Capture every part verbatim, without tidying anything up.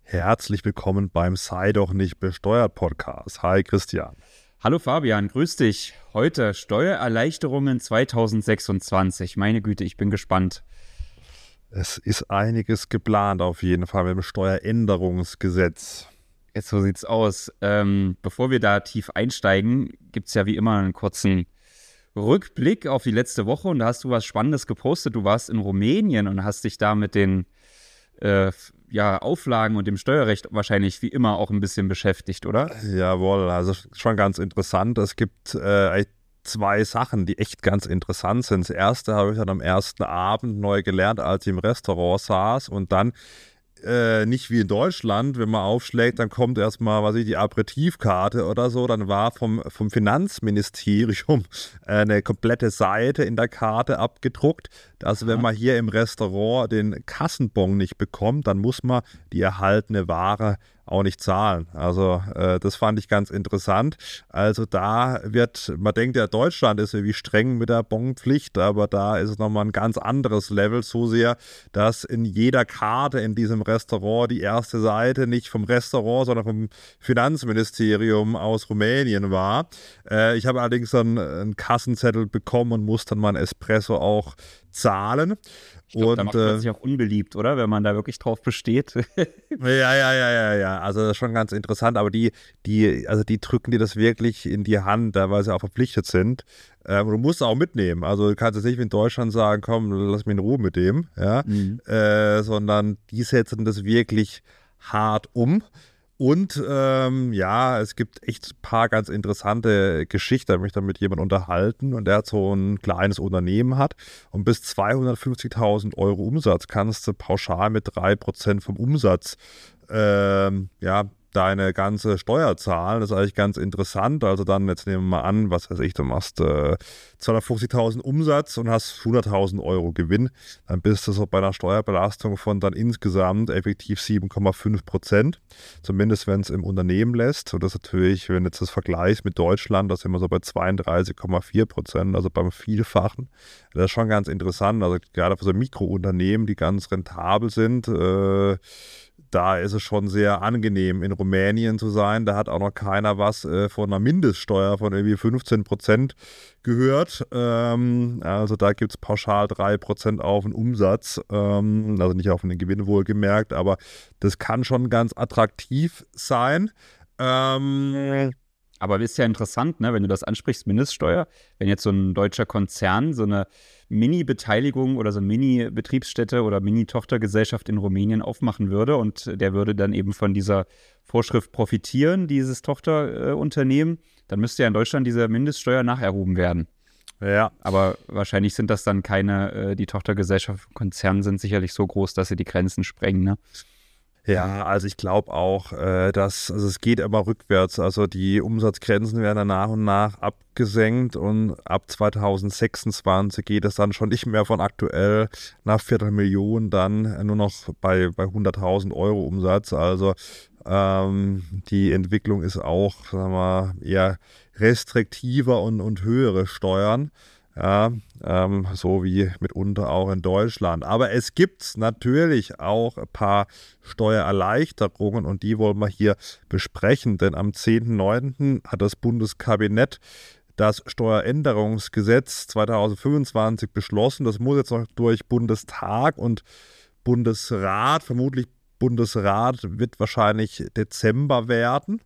Herzlich willkommen beim Sei doch nicht besteuert Podcast. Hi Christian. Hallo Fabian, grüß dich. Heute Steuererleichterungen zwanzig sechsundzwanzig. Meine Güte, ich bin gespannt. Es ist einiges geplant auf jeden Fall mit dem Steueränderungsgesetz. Jetzt, so sieht's aus. Ähm, bevor wir da tief einsteigen, gibt's ja wie immer einen kurzen Rückblick auf die letzte Woche. Und da hast du was Spannendes gepostet. Du warst in Rumänien und hast dich da mit den äh, ja, Auflagen und dem Steuerrecht wahrscheinlich wie immer auch ein bisschen beschäftigt, oder? Jawohl, also schon ganz interessant. Es gibt äh, zwei Sachen, die echt ganz interessant sind. Das erste habe ich dann am ersten Abend neu gelernt, als ich im Restaurant saß und dann Äh, nicht wie in Deutschland, wenn man aufschlägt, dann kommt erstmal, was ich, die Aperitivkarte oder so, dann war vom, vom Finanzministerium eine komplette Seite in der Karte abgedruckt, dass wenn man hier im Restaurant den Kassenbon nicht bekommt, dann muss man die erhaltene Ware auch nicht zahlen. Also äh, das fand ich ganz interessant. Also da wird, man denkt ja, Deutschland ist irgendwie streng mit der Bonpflicht, aber da ist es nochmal ein ganz anderes Level, so sehr, dass in jeder Karte in diesem Restaurant die erste Seite nicht vom Restaurant, sondern vom Finanzministerium aus Rumänien war. Äh, ich habe allerdings dann einen Kassenzettel bekommen und muss dann mein Espresso auch zahlen. Ich glaube, und, da macht man sich auch unbeliebt, oder? Wenn man da wirklich drauf besteht. ja, ja, ja, ja, ja. Also das ist schon ganz interessant, aber die, die, also die drücken dir das wirklich in die Hand, da weil sie auch verpflichtet sind. Ähm, du musst es auch mitnehmen. Also du kannst jetzt nicht wie in Deutschland sagen, komm, lass mich in Ruhe mit dem, ja, Mhm. äh, sondern die setzen das wirklich hart um. Und ähm, ja, es gibt echt ein paar ganz interessante Geschichten. Ich habe mich da mit jemandem unterhalten und der hat so ein kleines Unternehmen hat und bis zweihundertfünfzigtausend Euro Umsatz kannst du pauschal mit drei Prozent vom Umsatz ähm, ja, deine ganze Steuer zahlen. Das ist eigentlich ganz interessant. Also dann, jetzt nehmen wir mal an, was weiß ich, du machst äh, zweihundertfünfzigtausend Umsatz und hast hunderttausend Euro Gewinn. Dann bist du so bei einer Steuerbelastung von dann insgesamt effektiv sieben Komma fünf Prozent. Zumindest, wenn es im Unternehmen lässt. Und das natürlich, wenn du jetzt das vergleichst mit Deutschland, das sind wir so bei zweiunddreißig Komma vier Prozent, also beim Vielfachen. Das ist schon ganz interessant. Also gerade für so Mikrounternehmen, die ganz rentabel sind, äh, da ist es schon sehr angenehm, in Rumänien zu sein. Da hat auch noch keiner was äh, von einer Mindeststeuer von irgendwie fünfzehn Prozent gehört. Ähm, also da gibt es pauschal drei Prozent auf den Umsatz. Ähm, also nicht auf den Gewinn wohlgemerkt, aber das kann schon ganz attraktiv sein. Ähm, Aber ist ja interessant, ne, wenn du das ansprichst, Mindeststeuer, wenn jetzt so ein deutscher Konzern so eine Mini-Beteiligung oder so eine Mini-Betriebsstätte oder Mini-Tochtergesellschaft in Rumänien aufmachen würde und der würde dann eben von dieser Vorschrift profitieren, dieses Tochterunternehmen, dann müsste ja in Deutschland diese Mindeststeuer nacherhoben werden. ja. Aber wahrscheinlich sind das dann keine, äh, die Tochtergesellschaften, Konzerne sind sicherlich so groß, dass sie die Grenzen sprengen, ne? Ja, also ich glaube auch, äh, dass also es geht immer rückwärts. Also die Umsatzgrenzen werden dann nach und nach abgesenkt und ab zweitausendsechsundzwanzig geht es dann schon nicht mehr von aktuell nach Viertelmillion dann nur noch bei, bei hunderttausend Euro Umsatz. Also ähm, die Entwicklung ist auch, sagen wir, eher restriktiver und, und höhere Steuern. Ja, ähm, so wie mitunter auch in Deutschland. Aber es gibt natürlich auch ein paar Steuererleichterungen und die wollen wir hier besprechen, denn am zehnten neunten hat das Bundeskabinett das Steueränderungsgesetz zweitausendfünfundzwanzig beschlossen. Das muss jetzt noch durch Bundestag und Bundesrat, vermutlich Bundesrat wird wahrscheinlich Dezember werden.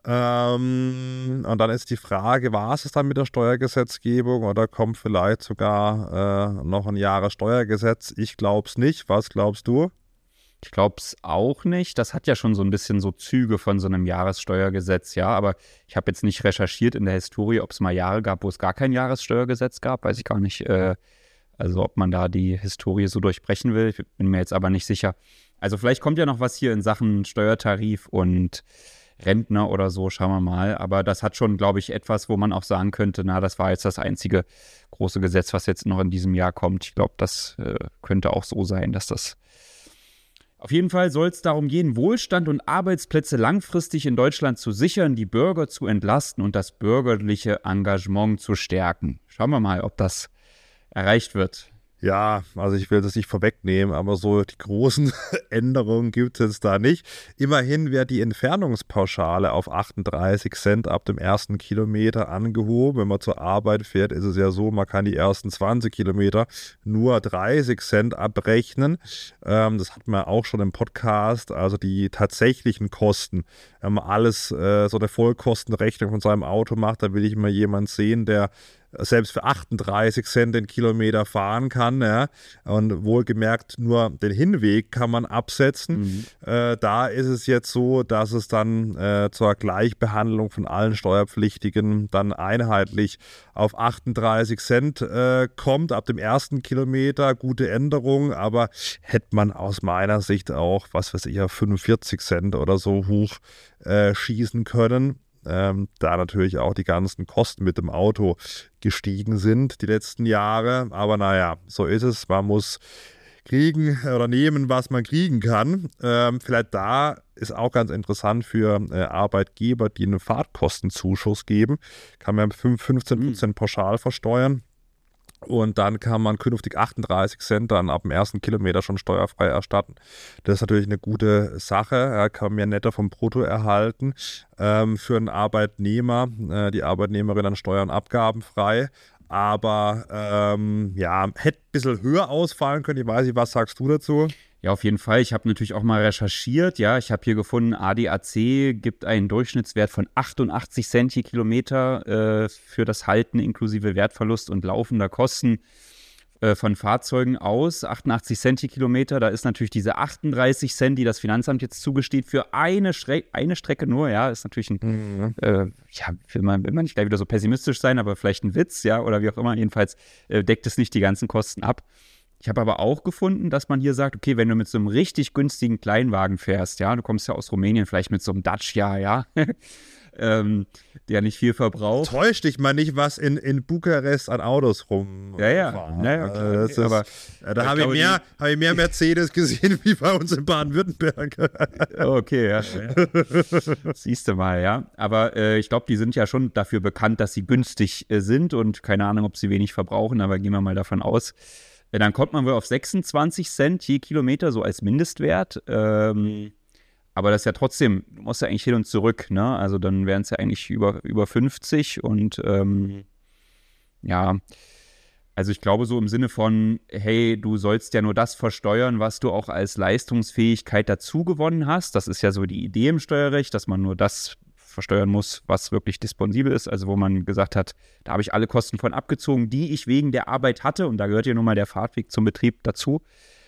Ähm, und dann ist die Frage, war es dann mit der Steuergesetzgebung oder kommt vielleicht sogar äh, noch ein Jahressteuergesetz? Ich glaube es nicht. Was glaubst du? Ich glaube es auch nicht. Das hat ja schon so ein bisschen so Züge von so einem Jahressteuergesetz, ja. Aber ich habe jetzt nicht recherchiert in der Historie, ob es mal Jahre gab, wo es gar kein Jahressteuergesetz gab. Weiß ich gar nicht. Äh, also ob man da die Historie so durchbrechen will. Ich bin mir jetzt aber nicht sicher. Also vielleicht kommt ja noch was hier in Sachen Steuertarif und Rentner oder so, schauen wir mal. Aber das hat schon, glaube ich, etwas, wo man auch sagen könnte, na, das war jetzt das einzige große Gesetz, was jetzt noch in diesem Jahr kommt. Ich glaube, das äh, könnte auch so sein, dass das auf jeden Fall soll es darum gehen, Wohlstand und Arbeitsplätze langfristig in Deutschland zu sichern, die Bürger zu entlasten und das bürgerliche Engagement zu stärken. Schauen wir mal, ob das erreicht wird. Ja, also ich will das nicht vorwegnehmen, aber so die großen Änderungen gibt es da nicht. Immerhin wird die Entfernungspauschale auf achtunddreißig Cent ab dem ersten Kilometer angehoben. Wenn man zur Arbeit fährt, ist es ja so, man kann die ersten zwanzig Kilometer nur dreißig Cent abrechnen. Ähm, das hat man auch schon im Podcast. Also die tatsächlichen Kosten, wenn man alles, äh, so eine Vollkostenrechnung von seinem Auto macht, da will ich mal jemanden sehen, der selbst für achtunddreißig Cent den Kilometer fahren kann. Ja. Und wohlgemerkt, nur den Hinweg kann man absetzen. Mhm. Äh, da ist es jetzt so, dass es dann äh, zur Gleichbehandlung von allen Steuerpflichtigen dann einheitlich auf achtunddreißig Cent äh, kommt ab dem ersten Kilometer. Gute Änderung, aber hätte man aus meiner Sicht auch, was weiß ich, auf fünfundvierzig Cent oder so hoch äh, schießen können. Ähm, da natürlich auch die ganzen Kosten mit dem Auto gestiegen sind die letzten Jahre. Aber naja, so ist es. Man muss kriegen oder nehmen, was man kriegen kann. Ähm, vielleicht da ist auch ganz interessant für äh, Arbeitgeber, die einen Fahrtkostenzuschuss geben. Kann man fünfzehn Prozent pauschal versteuern. Und dann kann man künftig achtunddreißig Cent dann ab dem ersten Kilometer schon steuerfrei erstatten. Das ist natürlich eine gute Sache. Er kann mehr netto vom Brutto erhalten. Ähm, für einen Arbeitnehmer, äh, die Arbeitnehmerin dann Steuern abgabenfrei. Aber ähm, ja, hätte ein bisschen höher ausfallen können. Ich weiß nicht, was sagst du dazu? Ja, auf jeden Fall. Ich habe natürlich auch mal recherchiert. Ja, ich habe hier gefunden, A D A C gibt einen Durchschnittswert von achtundachtzig Cent je Kilometer äh, für das Halten inklusive Wertverlust und laufender Kosten äh, von Fahrzeugen aus. achtundachtzig Cent je Kilometer. Da ist natürlich diese achtunddreißig Cent, die das Finanzamt jetzt zugesteht, für eine, Stre- eine Strecke nur. Ja, ist natürlich ein, mhm. äh, ja, will man, will man nicht gleich wieder so pessimistisch sein, aber vielleicht ein Witz, ja, oder wie auch immer. Jedenfalls äh, deckt es nicht die ganzen Kosten ab. Ich habe aber auch gefunden, dass man hier sagt, okay, wenn du mit so einem richtig günstigen Kleinwagen fährst, ja, du kommst ja aus Rumänien, vielleicht mit so einem Dacia, ja, ähm, der nicht viel verbraucht. Täuscht dich mal nicht, was in, in Bukarest an Autos rum Ja, ja, naja, klar. Das ist, aber äh, da habe ich, mehr, hab ich mehr Mercedes gesehen, wie bei uns in Baden-Württemberg. Okay, ja. ja. Siehst du mal, ja. Aber äh, ich glaube, die sind ja schon dafür bekannt, dass sie günstig äh, sind und keine Ahnung, ob sie wenig verbrauchen, aber gehen wir mal davon aus. Dann kommt man wohl auf sechsundzwanzig Cent je Kilometer, so als Mindestwert. Ähm, aber das ist ja trotzdem, du musst ja eigentlich hin und zurück, ne? Also dann wären es ja eigentlich über, über fünfzig und ähm, ja, also ich glaube so im Sinne von, hey, du sollst ja nur das versteuern, was du auch als Leistungsfähigkeit dazu gewonnen hast. Das ist ja so die Idee im Steuerrecht, dass man nur das versteuern muss, was wirklich disponibel ist, also wo man gesagt hat, da habe ich alle Kosten von abgezogen, die ich wegen der Arbeit hatte und da gehört ja nun mal der Fahrtweg zum Betrieb dazu.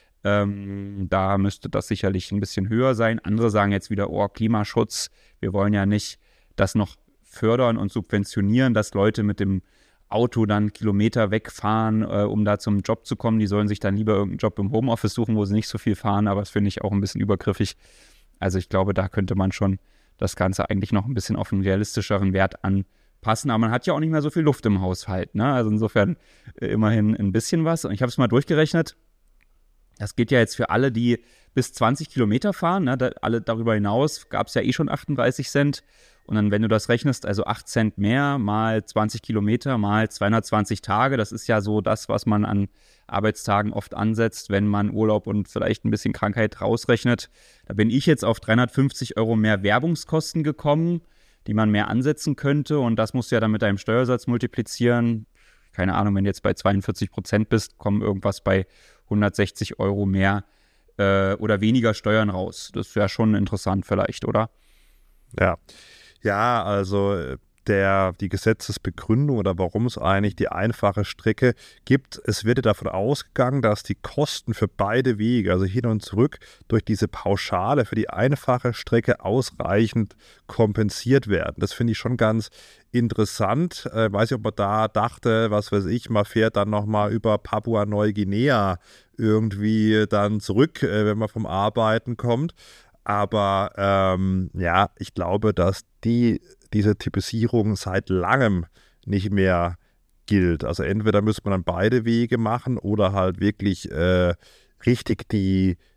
Ähm, da müsste das sicherlich ein bisschen höher sein. Andere sagen jetzt wieder, oh, Klimaschutz, wir wollen ja nicht das noch fördern und subventionieren, dass Leute mit dem Auto dann Kilometer wegfahren, äh, um da zum Job zu kommen. Die sollen sich dann lieber irgendeinen Job im Homeoffice suchen, wo sie nicht so viel fahren, aber das finde ich auch ein bisschen übergriffig. Also ich glaube, da könnte man schon das Ganze eigentlich noch ein bisschen auf einen realistischeren Wert anpassen. Aber man hat ja auch nicht mehr so viel Luft im Haushalt, ne? Also insofern äh, immerhin ein bisschen was. Und ich habe es mal durchgerechnet. Das geht ja jetzt für alle, die bis zwanzig Kilometer fahren. Ne? Da, alle darüber hinaus gab es ja eh schon achtunddreißig Cent. Und dann, wenn du das rechnest, also acht Cent mehr mal zwanzig Kilometer mal zweihundertzwanzig Tage, das ist ja so das, was man an Arbeitstagen oft ansetzt, wenn man Urlaub und vielleicht ein bisschen Krankheit rausrechnet. Da bin ich jetzt auf dreihundertfünfzig Euro mehr Werbungskosten gekommen, die man mehr ansetzen könnte. Und das musst du ja dann mit deinem Steuersatz multiplizieren. Keine Ahnung, wenn du jetzt bei zweiundvierzig Prozent bist, kommen irgendwas bei hundertsechzig Euro mehr äh, oder weniger Steuern raus. Das wäre schon interessant vielleicht, oder? Ja. Ja, also der, die Gesetzesbegründung oder warum es eigentlich die einfache Strecke gibt, es wird davon ausgegangen, dass die Kosten für beide Wege, also hin und zurück, durch diese Pauschale für die einfache Strecke ausreichend kompensiert werden. Das finde ich schon ganz interessant. Ich äh, weiß nicht, ob man da dachte, was weiß ich, man fährt dann nochmal über Papua-Neuguinea irgendwie dann zurück, äh, wenn man vom Arbeiten kommt. Aber ähm, ja, ich glaube, dass die, diese Typisierung seit langem nicht mehr gilt. Also entweder müsste man dann beide Wege machen oder halt wirklich äh, richtig die,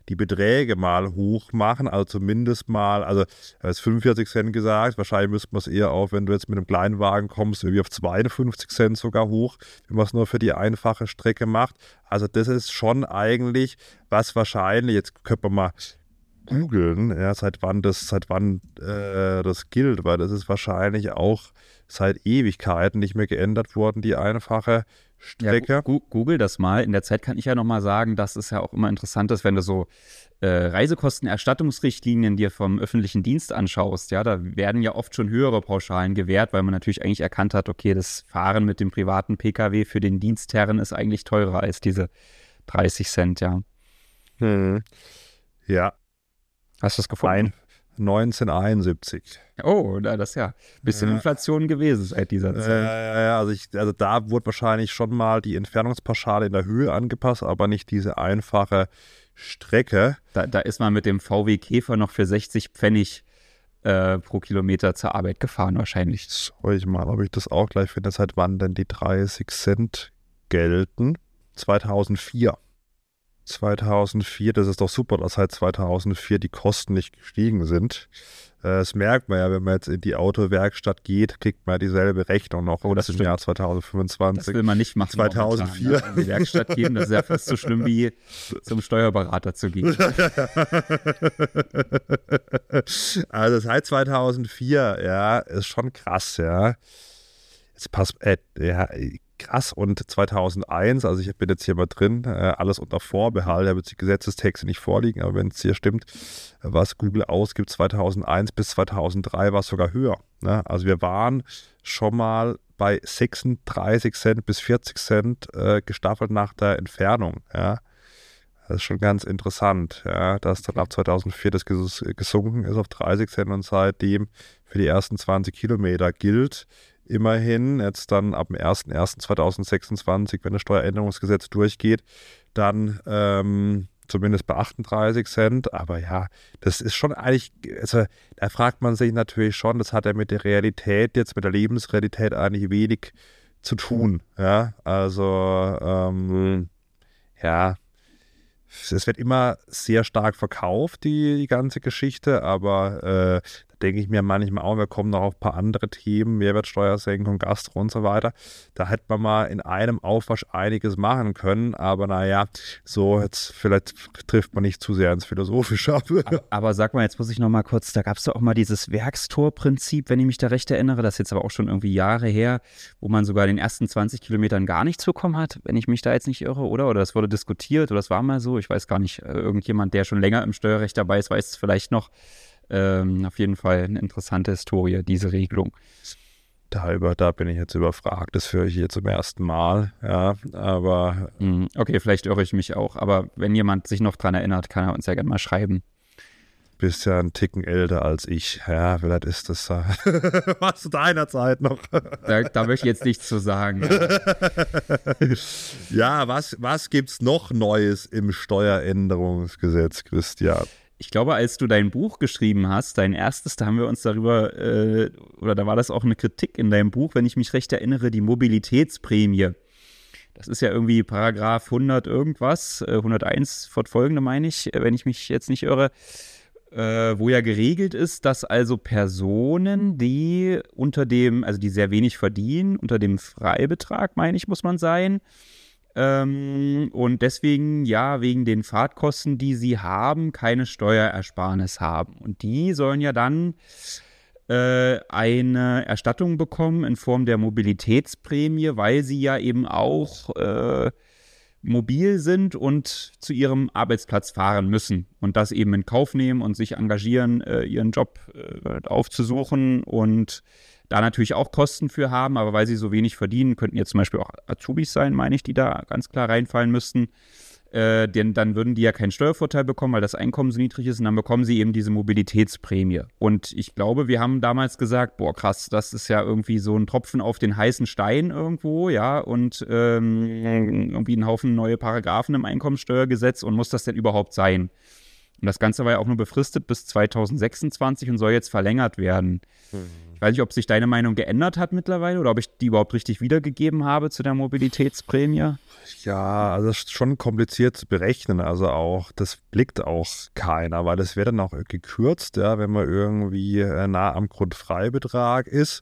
die Beträge mal hoch machen, also zumindest mal, also er hat fünfundvierzig Cent gesagt, wahrscheinlich müsste man es eher auf, wenn du jetzt mit einem Kleinwagen kommst, irgendwie auf zweiundfünfzig Cent sogar hoch, wenn man es nur für die einfache Strecke macht. Also das ist schon eigentlich, was wahrscheinlich, jetzt könnte man mal googeln, ja, seit wann das, seit wann äh, das gilt, weil das ist wahrscheinlich auch seit Ewigkeiten nicht mehr geändert worden, die einfache Strecke. Ja, gu- Google das mal. In der Zeit kann ich ja nochmal sagen, dass es ja auch immer interessant ist, wenn du so äh, Reisekostenerstattungsrichtlinien dir vom öffentlichen Dienst anschaust. Ja, da werden ja oft schon höhere Pauschalen gewährt, weil man natürlich eigentlich erkannt hat, okay, das Fahren mit dem privaten Pkw für den Dienstherren ist eigentlich teurer als diese dreißig Cent, ja. Hm. Ja. Hast du das gefunden? neunzehnhunderteinundsiebzig. Oh, das ist ja ein bisschen Ja. Inflation gewesen seit dieser Äh, Zeit. also, ich, also da wurde wahrscheinlich schon mal die Entfernungspauschale in der Höhe angepasst, aber nicht diese einfache Strecke. Da, da ist man mit dem V W Käfer noch für sechzig Pfennig äh, pro Kilometer zur Arbeit gefahren wahrscheinlich. Schau ich mal, ob ich das auch gleich finde. Seit wann denn die dreißig Cent gelten? zweitausendvier. zweitausendvier, das ist doch super, dass seit zweitausendvier die Kosten nicht gestiegen sind. Äh, Das merkt man ja, wenn man jetzt in die Autowerkstatt geht, kriegt man ja dieselbe Rechnung noch. Oh, das im stimmt. Jahr Das zweitausendfünfundzwanzig. will man nicht machen. zweitausendvier. Momentan, ne? In die Werkstatt gehen, das ist ja fast so schlimm wie zum Steuerberater zu gehen. Also seit zweitausendvier, ja, ist schon krass, ja. Jetzt passt, äh, ja, krass. Und zweitausendeins, also ich bin jetzt hier mal drin, äh, alles unter Vorbehalt, ich habe jetzt die Gesetzestexte nicht vorliegen, aber wenn es hier stimmt, was Google ausgibt, zweitausendeins bis zweitausenddrei war es sogar höher. Ne? Also wir waren schon mal bei sechsunddreißig Cent bis vierzig Cent äh, gestaffelt nach der Entfernung, ja. Das ist schon ganz interessant, ja, dass dann ab zweitausendvier das ges gesunken ist auf dreißig Cent und seitdem für die ersten zwanzig Kilometer gilt. Immerhin, jetzt dann ab dem ersten ersten zweitausendsechsundzwanzig, wenn das Steueränderungsgesetz durchgeht, dann ähm, zumindest bei achtunddreißig Cent. Aber ja, das ist schon eigentlich, also da fragt man sich natürlich schon, das hat ja mit der Realität, jetzt mit der Lebensrealität eigentlich wenig zu tun. Ja, also ähm, ja, es wird immer sehr stark verkauft, die, die ganze Geschichte, aber äh, da denke ich mir manchmal auch, wir kommen noch auf ein paar andere Themen, Mehrwertsteuersenkung, Gastro und so weiter. Da hätte man mal in einem Aufwasch einiges machen können, aber naja, so jetzt vielleicht trifft man nicht zu sehr ins Philosophische ab. Aber, aber sag mal, jetzt muss ich noch mal kurz, da gab es doch auch mal dieses Werkstorprinzip, wenn ich mich da recht erinnere, das ist jetzt aber auch schon irgendwie Jahre her, wo man sogar den ersten zwanzig Kilometern gar nichts bekommen hat, wenn ich mich da jetzt nicht irre, oder? Oder das wurde diskutiert oder das war mal so, ich weiß gar nicht, irgendjemand, der schon länger im Steuerrecht dabei ist, weiß es vielleicht noch. Ähm, auf jeden Fall eine interessante Historie, diese Regelung. Da, über, da bin ich jetzt überfragt, das höre ich hier zum ersten Mal, ja, aber Hm, okay, vielleicht irre ich mich auch, aber wenn jemand sich noch dran erinnert, kann er uns ja gerne mal schreiben. bist ja einen Ticken älter als ich, ja, vielleicht ist das äh, was zu deiner Zeit noch. Da, da möchte ich jetzt nichts zu sagen. Ja, was, was gibt's noch Neues im Steueränderungsgesetz, Christian? Ich glaube, als du dein Buch geschrieben hast, dein erstes, da haben wir uns darüber, äh, oder da war das auch eine Kritik in deinem Buch, wenn ich mich recht erinnere, die Mobilitätsprämie. Das ist ja irgendwie Paragraph hundert irgendwas, äh, hunderteins fortfolgende meine ich, äh, wenn ich mich jetzt nicht irre, äh, wo ja geregelt ist, dass also Personen, die unter dem, also die sehr wenig verdienen, unter dem Freibetrag, meine ich, muss man sein, Ähm, und deswegen, ja, wegen den Fahrtkosten, die sie haben, keine Steuerersparnis haben. Und die sollen ja dann äh, eine Erstattung bekommen in Form der Mobilitätsprämie, weil sie ja eben auch äh, mobil sind und zu ihrem Arbeitsplatz fahren müssen und das eben in Kauf nehmen und sich engagieren, äh, ihren Job äh, aufzusuchen und da natürlich auch Kosten für haben, aber weil sie so wenig verdienen, könnten jetzt zum Beispiel auch Azubis sein, meine ich, die da ganz klar reinfallen müssten, äh, denn dann würden die ja keinen Steuervorteil bekommen, weil das Einkommen so niedrig ist und dann bekommen sie eben diese Mobilitätsprämie. Und ich glaube, wir haben damals gesagt, boah krass, das ist ja irgendwie so ein Tropfen auf den heißen Stein irgendwo, ja, und ähm, irgendwie ein Haufen neue Paragraphen im Einkommensteuergesetz und muss das denn überhaupt sein? Und das Ganze war ja auch nur befristet bis zweitausendsechsundzwanzig und soll jetzt verlängert werden. Hm. Ich weiß nicht, ob sich deine Meinung geändert hat mittlerweile oder ob ich die überhaupt richtig wiedergegeben habe zu der Mobilitätsprämie. Ja, also das ist schon kompliziert zu berechnen. Also auch, das blickt auch keiner, weil das wird dann auch gekürzt, ja, wenn man irgendwie nah am Grundfreibetrag ist.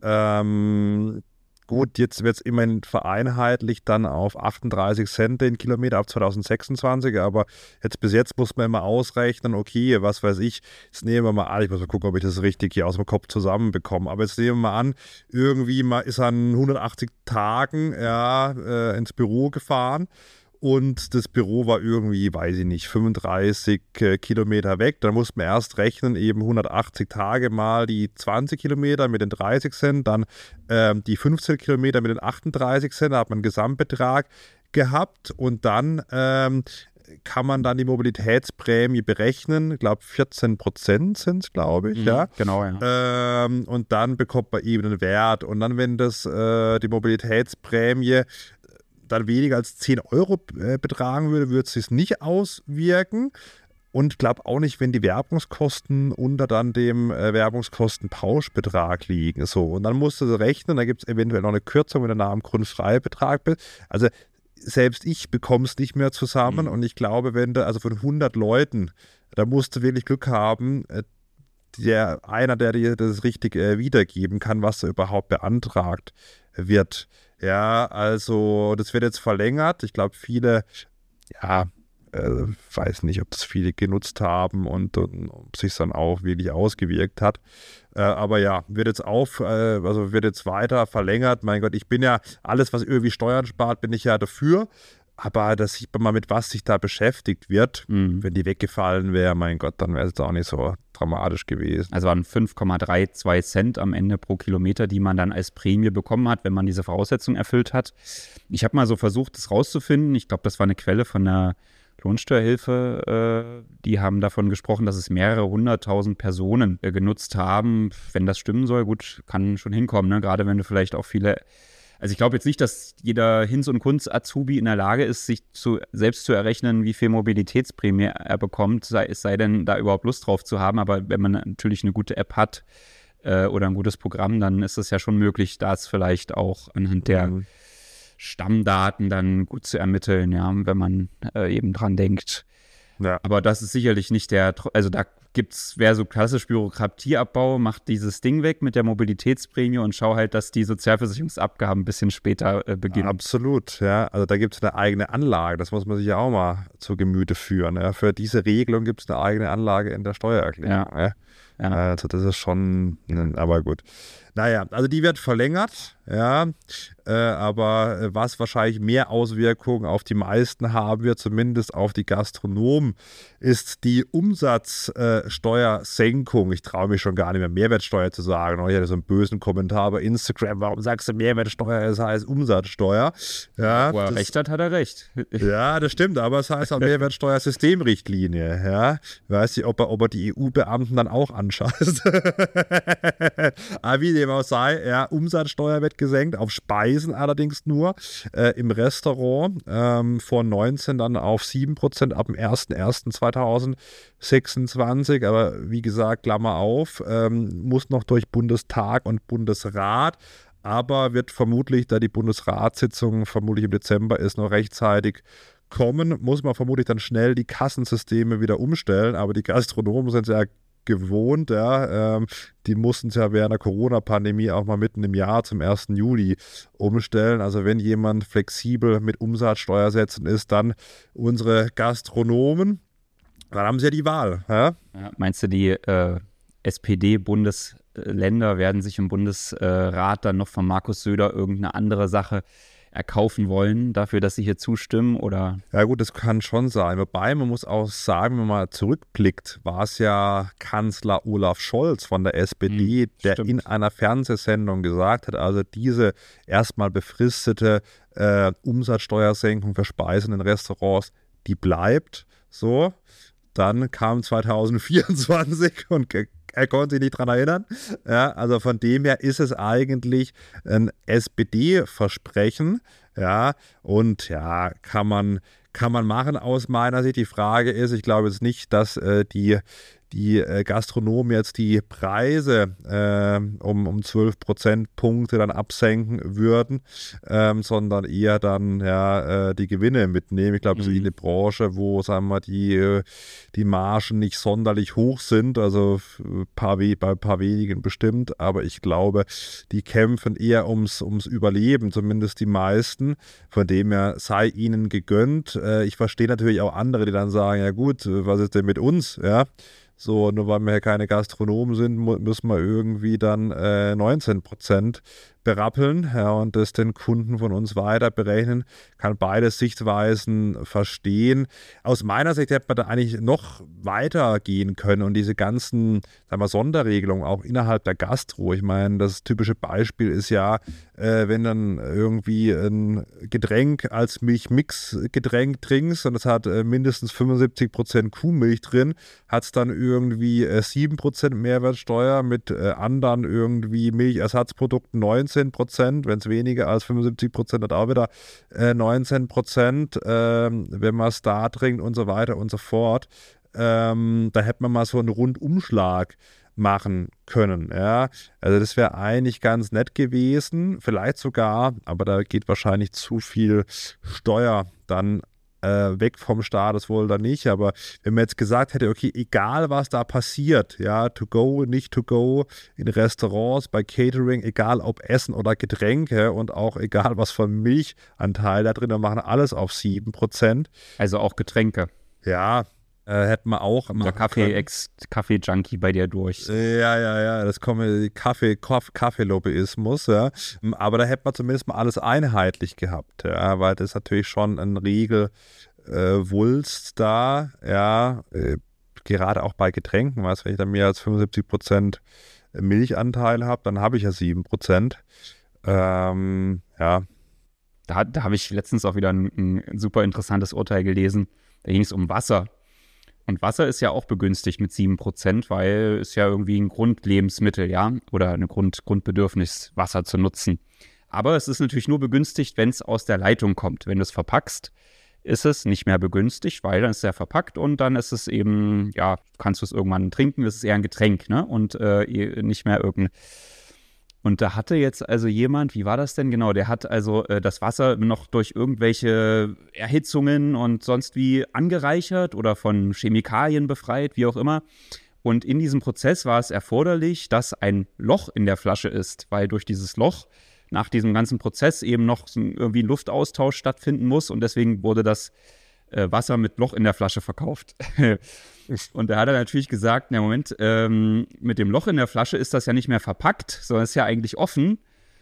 Ähm, Gut, jetzt wird es immerhin vereinheitlicht dann auf achtunddreißig Cent den Kilometer ab zweitausendsechsundzwanzig, aber jetzt bis jetzt muss man immer ausrechnen, okay, was weiß ich, jetzt nehmen wir mal an, ich muss mal gucken, ob ich das richtig hier aus dem Kopf zusammenbekomme, aber jetzt nehmen wir mal an, irgendwie mal ist an hundertachtzig Tagen ja, äh, ins Büro gefahren. Und das Büro war irgendwie, weiß ich nicht, fünfunddreißig äh, Kilometer weg. Dann muss man erst rechnen, eben hundertachtzig Tage mal die zwanzig Kilometer mit den dreißig Cent, dann ähm, die fünfzehn Kilometer mit den achtunddreißig Cent, da hat man einen Gesamtbetrag gehabt. Und dann ähm, kann man dann die Mobilitätsprämie berechnen. Ich glaube, vierzehn Prozent sind es, glaube ich. Mhm, ja. Genau, ja. Ähm, und dann bekommt man eben einen Wert. Und dann, wenn das äh, die Mobilitätsprämie dann weniger als zehn Euro äh, betragen würde, würde es sich nicht auswirken. Und ich glaube auch nicht, wenn die Werbungskosten unter dann dem äh, Werbungskostenpauschbetrag liegen. So, und dann musst du rechnen, da gibt es eventuell noch eine Kürzung, wenn du nah am Grundfreibetrag bist. Also selbst ich bekomme es nicht mehr zusammen. Mhm. Und ich glaube, wenn du, also von hundert Leuten, da musst du wirklich Glück haben, äh, der einer, der dir das richtig äh, wiedergeben kann, was da überhaupt beantragt wird. Ja, also das wird jetzt verlängert. Ich glaube, viele, ja, äh, weiß nicht, ob das viele genutzt haben und, und ob es sich dann auch wirklich ausgewirkt hat. Äh, aber ja, wird jetzt auf, äh, also wird jetzt weiter verlängert. Mein Gott, ich bin ja, alles, was irgendwie Steuern spart, bin ich ja dafür. Aber da sieht man mal, mit was sich da beschäftigt wird. Mhm. Wenn die weggefallen wäre, mein Gott, dann wäre es auch nicht so dramatisch gewesen. Also waren fünf Komma zweiunddreißig Cent am Ende pro Kilometer, die man dann als Prämie bekommen hat, wenn man diese Voraussetzung erfüllt hat. Ich habe mal so versucht, das rauszufinden. Ich glaube, das war eine Quelle von der Lohnsteuerhilfe. Äh, die haben davon gesprochen, dass es mehrere hunderttausend Personen äh, genutzt haben. Wenn das stimmen soll, gut, kann schon hinkommen, ne? Gerade wenn du vielleicht auch viele... Also ich glaube jetzt nicht, dass jeder Hinz- und Kunst-Azubi in der Lage ist, sich zu, selbst zu errechnen, wie viel Mobilitätsprämie er bekommt, sei, es sei denn, da überhaupt Lust drauf zu haben. Aber wenn man natürlich eine gute App hat äh, oder ein gutes Programm, dann ist es ja schon möglich, das vielleicht auch anhand der mhm. Stammdaten dann gut zu ermitteln, ja, wenn man äh, eben dran denkt. Ja. Aber das ist sicherlich nicht der, also da gibt's, wer so klassisch Bürokratieabbau, macht dieses Ding weg mit der Mobilitätsprämie und schau halt, dass die Sozialversicherungsabgaben ein bisschen später äh, beginnen. Absolut, ja. Also da gibt es eine eigene Anlage, das muss man sich ja auch mal zu Gemüte führen. Ja. Für diese Regelung gibt es eine eigene Anlage in der Steuererklärung. Ja. Ja. Ja. Also das ist schon, aber gut. Naja, also die wird verlängert, ja, äh, aber was wahrscheinlich mehr Auswirkungen auf die meisten haben wird, zumindest auf die Gastronomen, ist die Umsatzsteuersenkung. Äh, ich traue mich schon gar nicht mehr, Mehrwertsteuer zu sagen. Ich hatte so einen bösen Kommentar bei Instagram, warum sagst du Mehrwertsteuer, das heißt Umsatzsteuer. Ja, Wo er das, recht hat, hat er recht. Ja, das stimmt, aber es heißt auch Mehrwertsteuersystemrichtlinie. Ja. Ich weiß nicht, ob er, ob er die E U-Beamten dann auch anscheißt. Aber wie dem auch sei, ja, Umsatzsteuer wird gesenkt, auf Speisen allerdings nur, äh, im Restaurant ähm, von neunzehn dann auf sieben Prozent ab dem erster erster zweitausendsechsundzwanzig, aber wie gesagt, Klammer auf, ähm, muss noch durch Bundestag und Bundesrat, aber wird vermutlich, da die Bundesratssitzung vermutlich im Dezember ist, noch rechtzeitig kommen, muss man vermutlich dann schnell die Kassensysteme wieder umstellen, aber die Gastronomen sind ja gewohnt, ja, ähm, die mussten es ja während der Corona-Pandemie auch mal mitten im Jahr zum ersten Juli umstellen. Also wenn jemand flexibel mit Umsatzsteuersätzen ist, dann unsere Gastronomen, dann haben sie ja die Wahl. Ja? Ja, meinst du, die äh, S P D-Bundesländer werden sich im Bundesrat dann noch von Markus Söder irgendeine andere Sache erkaufen wollen, dafür, dass sie hier zustimmen, oder? Ja gut, das kann schon sein. Wobei, man muss auch sagen, wenn man mal zurückblickt, war es ja Kanzler Olaf Scholz von der S P D, hm, der stimmt. in einer Fernsehsendung gesagt hat, also diese erstmal befristete äh, Umsatzsteuersenkung für Speisen in Restaurants, die bleibt so. Dann kam zweitausendvierundzwanzig und er konnte sich nicht dran erinnern. Ja, also von dem her ist es eigentlich ein S P D-Versprechen. Ja, und ja, kann man, kann man machen aus meiner Sicht. Die Frage ist, ich glaube jetzt nicht, dass äh, die die äh, Gastronomen jetzt die Preise äh, um, um zwölf Prozentpunkte dann absenken würden, ähm, sondern eher dann ja äh, die Gewinne mitnehmen. Ich glaube, mhm. das ist eine Branche, wo, sagen wir, die, die Margen nicht sonderlich hoch sind, also paar, bei ein paar wenigen bestimmt, aber ich glaube, die kämpfen eher ums, ums Überleben, zumindest die meisten, von dem her sei ihnen gegönnt. Äh, ich verstehe natürlich auch andere, die dann sagen, ja gut, was ist denn mit uns, ja? So, nur weil wir ja keine Gastronomen sind, müssen wir irgendwie dann äh, neunzehn Prozent berappeln, ja, und das den Kunden von uns weiter berechnen. Kann beide Sichtweisen verstehen. Aus meiner Sicht hätte man da eigentlich noch weiter gehen können und diese ganzen, sagen wir, Sonderregelungen auch innerhalb der Gastro. Ich meine, das typische Beispiel ist ja, äh, wenn dann irgendwie ein Getränk als Milchmix-Getränk trinkst und es hat äh, mindestens fünfundsiebzig Prozent Kuhmilch drin, hat es dann irgendwie äh, sieben Prozent Mehrwertsteuer, mit äh, anderen irgendwie Milchersatzprodukten neunzehn Prozent, wenn es weniger als fünfundsiebzig Prozent hat, auch wieder äh, neunzehn Prozent, ähm, wenn man es da trinkt und so weiter und so fort. Ähm, da hätte man mal so einen Rundumschlag machen können. Ja. Also das wäre eigentlich ganz nett gewesen, vielleicht sogar, aber da geht wahrscheinlich zu viel Steuer dann Äh, weg vom Staat, das wohl dann nicht, aber wenn man jetzt gesagt hätte, okay, egal was da passiert, ja, to go, nicht to go, in Restaurants, bei Catering, egal ob Essen oder Getränke und auch egal was für Milchanteil da drin, wir machen alles auf sieben Prozent. Also auch Getränke. Ja, äh, hätten wir auch Der Kaffee-Junkie bei dir durch. Ja, ja, ja, das kommt Kaffee, Kaffee-Lobbyismus, ja. Aber da hätte man zumindest mal alles einheitlich gehabt, ja, weil das ist natürlich schon ein Regelwulst äh, da, ja, äh, gerade auch bei Getränken, was, wenn ich dann mehr als fünfundsiebzig Prozent Milchanteil habe, dann habe ich ja sieben Prozent. Ähm, ja. Da, da habe ich letztens auch wieder ein, ein super interessantes Urteil gelesen. Da ging es um Wasser. Und Wasser ist ja auch begünstigt mit sieben Prozent, weil es ja irgendwie ein Grundlebensmittel, ja, oder ein Grund, Grundbedürfnis, Wasser zu nutzen. Aber es ist natürlich nur begünstigt, wenn es aus der Leitung kommt. Wenn du es verpackst, ist es nicht mehr begünstigt, weil dann ist es ja verpackt und dann ist es eben, ja, kannst du es irgendwann trinken, das ist eher ein Getränk, ne, und äh, nicht mehr irgendein. Und da hatte jetzt also jemand, wie war das denn genau, der hat also äh, das Wasser noch durch irgendwelche Erhitzungen und sonst wie angereichert oder von Chemikalien befreit, wie auch immer. Und in diesem Prozess war es erforderlich, dass ein Loch in der Flasche ist, weil durch dieses Loch nach diesem ganzen Prozess eben noch so irgendwie ein Luftaustausch stattfinden muss und deswegen wurde das äh, Wasser mit Loch in der Flasche verkauft. Und da hat er natürlich gesagt, na Moment, ähm, mit dem Loch in der Flasche ist das ja nicht mehr verpackt, sondern ist ja eigentlich offen.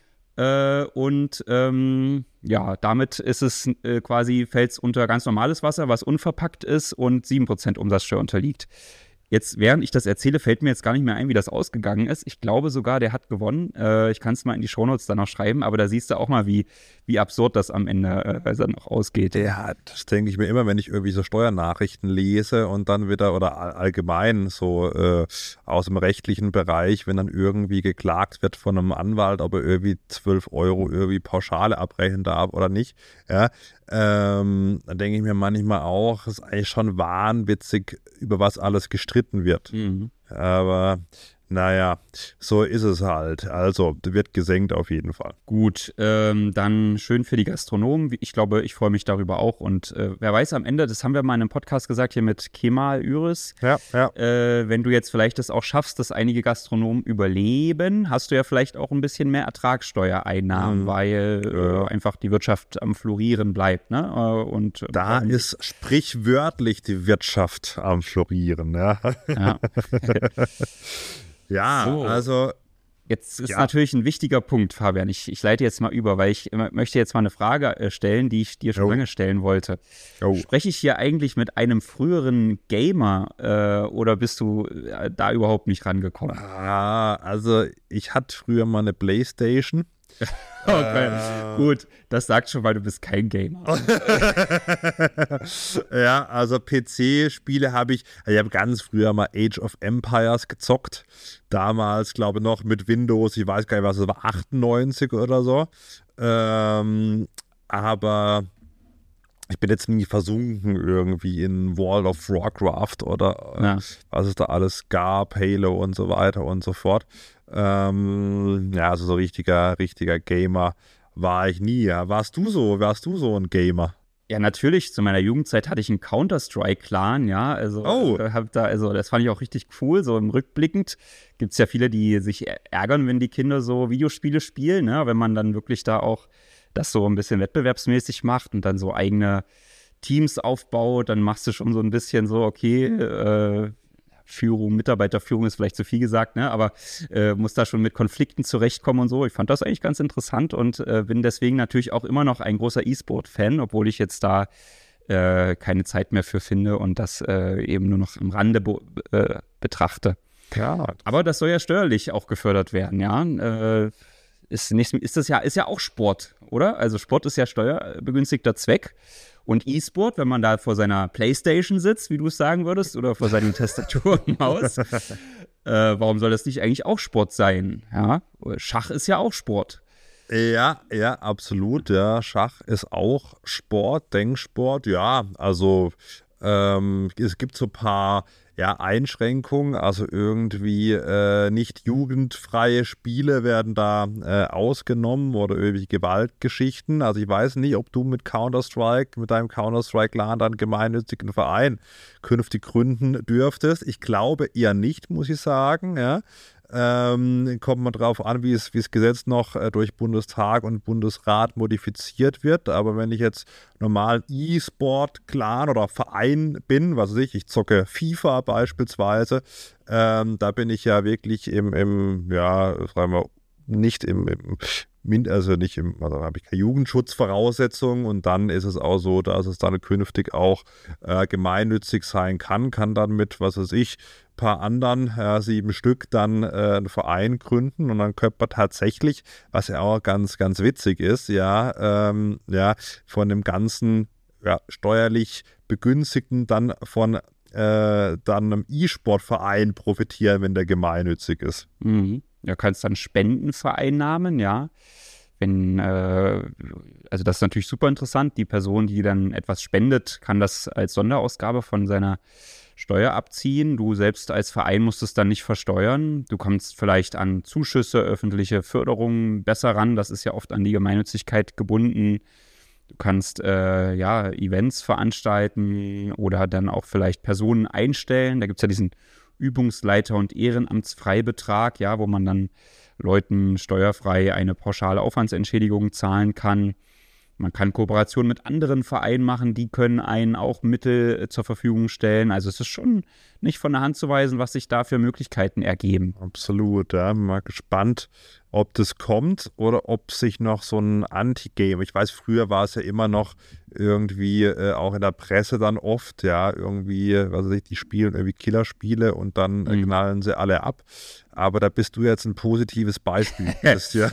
Äh, und ähm, ja, damit ist es äh, quasi, fällt es unter ganz normales Wasser, was unverpackt ist und sieben Prozent Umsatzsteuer unterliegt. Jetzt, während ich das erzähle, fällt mir jetzt gar nicht mehr ein, wie das ausgegangen ist. Ich glaube sogar, der hat gewonnen. Äh, ich kann es mal in die Shownotes dann noch schreiben, aber da siehst du auch mal, wie, wie absurd das am Ende äh, dann noch ausgeht. Ja, das denke ich mir immer, wenn ich irgendwie so Steuernachrichten lese und dann wieder, oder allgemein so äh, aus dem rechtlichen Bereich, wenn dann irgendwie geklagt wird von einem Anwalt, ob er irgendwie zwölf Euro irgendwie Pauschale abrechnen darf oder nicht, ja, ähm, dann denke ich mir manchmal auch, es ist eigentlich schon wahnwitzig, über was alles gestritten wird. Mhm. Aber naja, so ist es halt. Also, wird gesenkt auf jeden Fall. Gut, ähm, dann schön für die Gastronomen. Ich glaube, ich freue mich darüber auch. Und äh, wer weiß, am Ende, das haben wir mal in einem Podcast gesagt, hier mit Kemal Üris. Ja, ja. Äh, wenn du jetzt vielleicht es auch schaffst, dass einige Gastronomen überleben, hast du ja vielleicht auch ein bisschen mehr Ertragssteuereinnahmen, mhm. weil äh, ja. einfach die Wirtschaft am Florieren bleibt. Ne? Äh, und, da ähm, ist sprichwörtlich die Wirtschaft am Florieren. Ja. Ja. Ja, so. Also jetzt ist ja. natürlich ein wichtiger Punkt, Fabian. Ich, ich leite jetzt mal über, weil ich möchte jetzt mal eine Frage stellen, die ich dir schon oh. lange stellen wollte. Oh. Spreche ich hier eigentlich mit einem früheren Gamer äh, oder bist du äh, da überhaupt nicht rangekommen? Ah, also ich hatte früher mal eine Playstation. Okay, äh, gut, das sagt schon, weil du bist kein Gamer. Ja, also P C-Spiele habe ich, ich habe ganz früher mal Age of Empires gezockt. Damals, glaube ich, noch mit Windows, ich weiß gar nicht, was es war, achtundneunzig oder so. Ähm, aber ich bin jetzt nie versunken irgendwie in World of Warcraft oder äh, Ja. was es da alles gab, Halo und so weiter und so fort. Ähm, ja, also so richtiger, richtiger Gamer war ich nie. Ja. Warst du so, warst du so ein Gamer? Ja, natürlich. Zu meiner Jugendzeit hatte ich einen Counter-Strike-Clan, ja. Also, Oh. äh, hab da, also das fand ich auch richtig cool. So im Rückblickend gibt es ja viele, die sich ärgern, wenn die Kinder so Videospiele spielen, ne? Wenn man dann wirklich da auch das so ein bisschen wettbewerbsmäßig macht und dann so eigene Teams aufbaut, dann machst du schon so ein bisschen so, okay, äh, Führung, Mitarbeiterführung ist vielleicht zu viel gesagt, ne? Aber äh, muss da schon mit Konflikten zurechtkommen und so. Ich fand das eigentlich ganz interessant und äh, bin deswegen natürlich auch immer noch ein großer E-Sport-Fan, obwohl ich jetzt da äh, keine Zeit mehr für finde und das äh, eben nur noch am Rande be äh, betrachte. Ja. Aber das soll ja steuerlich auch gefördert werden, ja. Äh, ist, nicht, ist das ja, ist ja auch Sport, oder? Also Sport ist ja steuerbegünstigter Zweck. Und E-Sport, wenn man da vor seiner Playstation sitzt, wie du es sagen würdest, oder vor seiner Tastatur und Maus, äh, warum soll das nicht eigentlich auch Sport sein? Ja? Schach ist ja auch Sport. Ja, ja, absolut. Ja, Schach ist auch Sport, Denksport. Ja, also ähm, es gibt so ein paar ja, Einschränkungen. Also irgendwie äh, nicht jugendfreie Spiele werden da äh, ausgenommen oder irgendwie Gewaltgeschichten. Also ich weiß nicht, ob du mit Counter-Strike, mit deinem Counter-Strike-Clan dann gemeinnützigen Verein künftig gründen dürftest. Ich glaube eher nicht, muss ich sagen. Ja. Ähm, kommt man drauf an, wie es, wie das Gesetz noch äh, durch Bundestag und Bundesrat modifiziert wird. Aber wenn ich jetzt normal E-Sport-Clan oder Verein bin, was weiß ich, ich zocke FIFA beispielsweise, ähm, da bin ich ja wirklich im, im ja, sagen wir, nicht im, im also nicht im, also habe ich keine Jugendschutzvoraussetzungen und dann ist es auch so, dass es dann künftig auch äh, gemeinnützig sein kann, kann dann mit, was weiß ich, paar anderen, ja, sieben Stück, dann äh, einen Verein gründen und dann könnte man tatsächlich, was ja auch ganz, ganz witzig ist, ja, ähm, ja, von dem ganzen ja, steuerlich begünstigten dann von äh, dann einem E-Sport-Verein profitieren, wenn der gemeinnützig ist. Mhm. Du kannst dann Spenden vereinnahmen, ja. Wenn, äh, also das ist natürlich super interessant. Die Person, die dann etwas spendet, kann das als Sonderausgabe von seiner Steuer abziehen. Du selbst als Verein musst es dann nicht versteuern. Du kommst vielleicht an Zuschüsse, öffentliche Förderungen besser ran. Das ist ja oft an die Gemeinnützigkeit gebunden. Du kannst äh, ja Events veranstalten oder dann auch vielleicht Personen einstellen. Da gibt es ja diesen Übungsleiter- und Ehrenamtsfreibetrag, ja, wo man dann Leuten steuerfrei eine pauschale Aufwandsentschädigung zahlen kann. Man kann Kooperationen mit anderen Vereinen machen, die können einen auch Mittel zur Verfügung stellen. Also es ist schon nicht von der Hand zu weisen, was sich da für Möglichkeiten ergeben. Absolut, ja. Bin mal gespannt, ob das kommt oder ob sich noch so ein Anti-Game, ich weiß, früher war es ja immer noch irgendwie, äh, auch in der Presse dann oft, ja, irgendwie, was weiß ich, die spielen irgendwie Killerspiele und dann äh, Mhm. knallen sie alle ab. Aber da bist du jetzt ein positives Beispiel, Christian.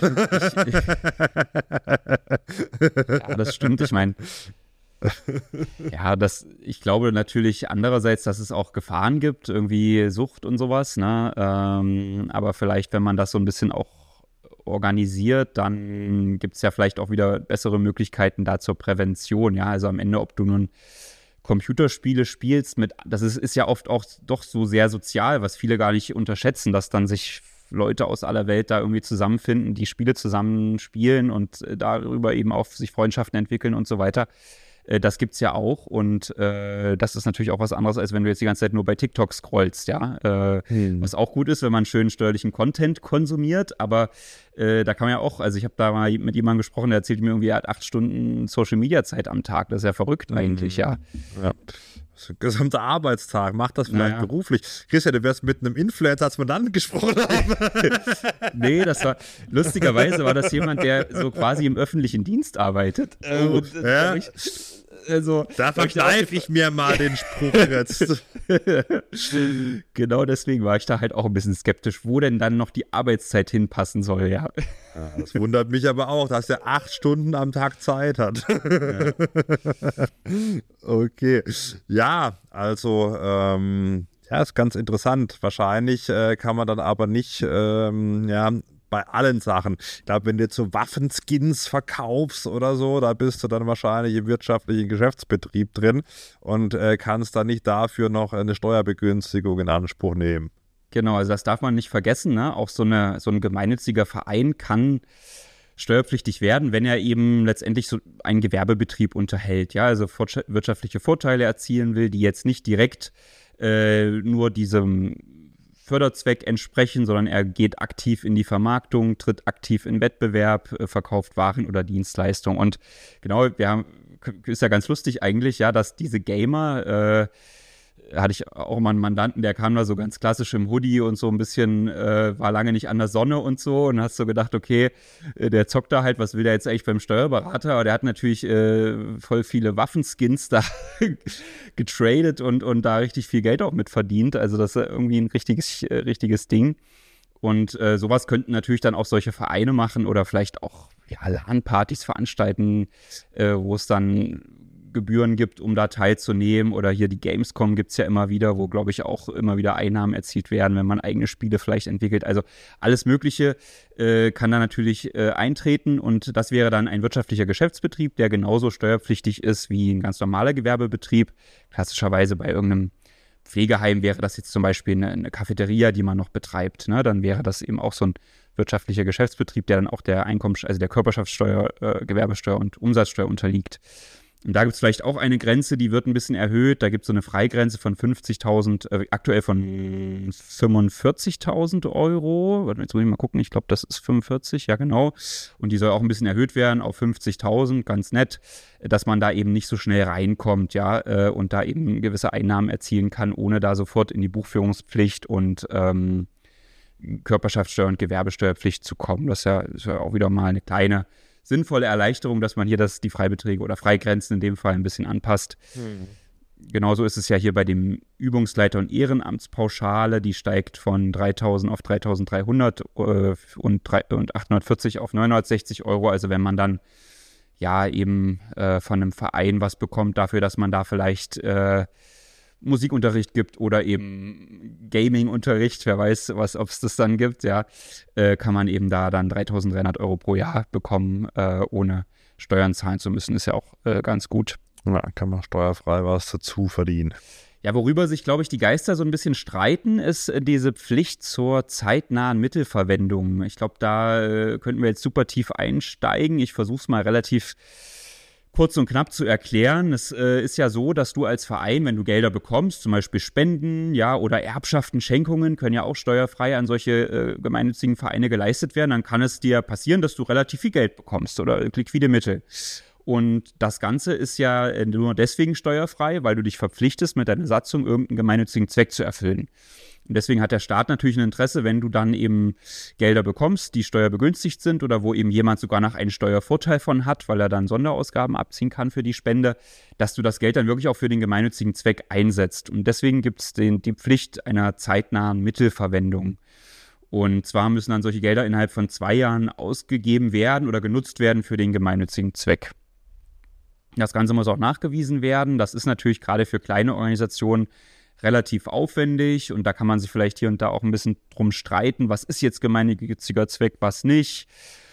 Ja, das stimmt. Ich meine, ja, das, ich glaube natürlich andererseits, dass es auch Gefahren gibt, irgendwie Sucht und sowas, ne? Ähm, aber vielleicht, wenn man das so ein bisschen auch organisiert, dann gibt es ja vielleicht auch wieder bessere Möglichkeiten da zur Prävention, ja, also am Ende, ob du nun Computerspiele spielst mit, das ist, ist ja oft auch doch so sehr sozial, was viele gar nicht unterschätzen, dass dann sich Leute aus aller Welt da irgendwie zusammenfinden, die Spiele zusammen spielen und äh, darüber eben auch sich Freundschaften entwickeln und so weiter. Äh, das gibt's ja auch und äh, das ist natürlich auch was anderes, als wenn du jetzt die ganze Zeit nur bei TikTok scrollst, ja. Äh, Hm. Was auch gut ist, wenn man schön steuerlichen Content konsumiert, aber äh, da kann man ja auch, also ich habe da mal mit jemandem gesprochen, der erzählt mir irgendwie, er hat acht Stunden Social-Media-Zeit am Tag, das ist ja verrückt eigentlich, ja. Ja. Das ist ein gesamter Arbeitstag, mach das vielleicht Naja. beruflich. Christian, du wärst mit einem Influencer, als wir dann gesprochen haben. Nee, das war, lustigerweise war das jemand, der so quasi im öffentlichen Dienst arbeitet. Oh, Und, äh, ja. ich, also, Da hab ich verkneife ich mir mal den Spruch jetzt. Genau deswegen war ich da halt auch ein bisschen skeptisch, wo denn dann noch die Arbeitszeit hinpassen soll, ja. Ja, das wundert mich aber auch, dass er acht Stunden am Tag Zeit hat. Ja. Okay. Ja, also, ähm, ja, ist ganz interessant. Wahrscheinlich äh, kann man dann aber nicht, ähm, ja, bei allen Sachen. Ich glaube, wenn du jetzt so Waffenskins verkaufst oder so, da bist du dann wahrscheinlich im wirtschaftlichen Geschäftsbetrieb drin und äh, kannst dann nicht dafür noch eine Steuerbegünstigung in Anspruch nehmen. Genau, also das darf man nicht vergessen, ne? Auch so, eine, so ein gemeinnütziger Verein kann steuerpflichtig werden, wenn er eben letztendlich so einen Gewerbebetrieb unterhält, ja, also wirtschaftliche Vorteile erzielen will, die jetzt nicht direkt äh, nur diesem Förderzweck entsprechen, sondern er geht aktiv in die Vermarktung, tritt aktiv in Wettbewerb, äh, verkauft Waren oder Dienstleistungen. Und genau, wir haben, ist ja ganz lustig eigentlich, ja, dass diese Gamer, äh, hatte ich auch mal einen Mandanten, der kam da so ganz klassisch im Hoodie und so ein bisschen, äh, war lange nicht an der Sonne und so und hast so gedacht, okay, äh, der zockt da halt, was will der jetzt eigentlich beim Steuerberater? Aber der hat natürlich äh, voll viele Waffenskins da getradet und, und da richtig viel Geld auch mit verdient. Also das ist irgendwie ein richtiges, äh, richtiges Ding. Und äh, sowas könnten natürlich dann auch solche Vereine machen oder vielleicht auch ja, LAN-Partys veranstalten, äh, wo es dann Gebühren gibt, um da teilzunehmen. Oder hier die Gamescom gibt es ja immer wieder, wo, glaube ich, auch immer wieder Einnahmen erzielt werden, wenn man eigene Spiele vielleicht entwickelt. Also alles Mögliche äh, kann da natürlich äh, eintreten und das wäre dann ein wirtschaftlicher Geschäftsbetrieb, der genauso steuerpflichtig ist wie ein ganz normaler Gewerbebetrieb. Klassischerweise bei irgendeinem Pflegeheim wäre das jetzt zum Beispiel eine, eine Cafeteria, die man noch betreibt. Ne? Dann wäre das eben auch so ein wirtschaftlicher Geschäftsbetrieb, der dann auch der Einkommens-, also der Körperschaftssteuer, äh, Gewerbesteuer und Umsatzsteuer unterliegt. Und da gibt es vielleicht auch eine Grenze, die wird ein bisschen erhöht. Da gibt es so eine Freigrenze von fünfzigtausend, äh, aktuell von fünfundvierzigtausend Euro. Jetzt muss ich mal gucken, ich glaube, das ist fünfundvierzig, ja genau. Und die soll auch ein bisschen erhöht werden auf fünfzigtausend, ganz nett, dass man da eben nicht so schnell reinkommt, ja, äh, und da eben gewisse Einnahmen erzielen kann, ohne da sofort in die Buchführungspflicht und ähm, Körperschaftssteuer und Gewerbesteuerpflicht zu kommen. Das ist ja, ist ja auch wieder mal eine kleine sinnvolle Erleichterung, dass man hier das, die Freibeträge oder Freigrenzen in dem Fall ein bisschen anpasst. Hm. Genauso ist es ja hier bei dem Übungsleiter- und Ehrenamtspauschale, die steigt von dreitausend auf dreitausenddreihundert äh, und, und achthundertvierzig auf neunhundertsechzig Euro. Also wenn man dann ja eben äh, von einem Verein was bekommt dafür, dass man da vielleicht äh, Musikunterricht gibt oder eben Gaming-Unterricht, wer weiß, was, ob es das dann gibt, ja, äh, kann man eben da dann dreitausenddreihundert Euro pro Jahr bekommen, äh, ohne Steuern zahlen zu müssen, ist ja auch äh, ganz gut. Ja, kann man steuerfrei was dazu verdienen. Ja, worüber sich, glaube ich, die Geister so ein bisschen streiten, ist diese Pflicht zur zeitnahen Mittelverwendung. Ich glaube, da äh, könnten wir jetzt super tief einsteigen. Ich versuche es mal relativ kurz und knapp zu erklären. Es äh, ist ja so, dass du als Verein, wenn du Gelder bekommst, zum Beispiel Spenden, ja, oder Erbschaften, Schenkungen, können ja auch steuerfrei an solche äh, gemeinnützigen Vereine geleistet werden, dann kann es dir passieren, dass du relativ viel Geld bekommst oder liquide Mittel. Und das Ganze ist ja nur deswegen steuerfrei, weil du dich verpflichtest, mit deiner Satzung irgendeinen gemeinnützigen Zweck zu erfüllen. Und deswegen hat der Staat natürlich ein Interesse, wenn du dann eben Gelder bekommst, die steuerbegünstigt sind oder wo eben jemand sogar noch einen Steuervorteil von hat, weil er dann Sonderausgaben abziehen kann für die Spende, dass du das Geld dann wirklich auch für den gemeinnützigen Zweck einsetzt. Und deswegen gibt es die Pflicht einer zeitnahen Mittelverwendung. Und zwar müssen dann solche Gelder innerhalb von zwei Jahren ausgegeben werden oder genutzt werden für den gemeinnützigen Zweck. Das Ganze muss auch nachgewiesen werden. Das ist natürlich gerade für kleine Organisationen relativ aufwendig und da kann man sich vielleicht hier und da auch ein bisschen drum streiten, was ist jetzt gemeinnütziger Zweck, was nicht.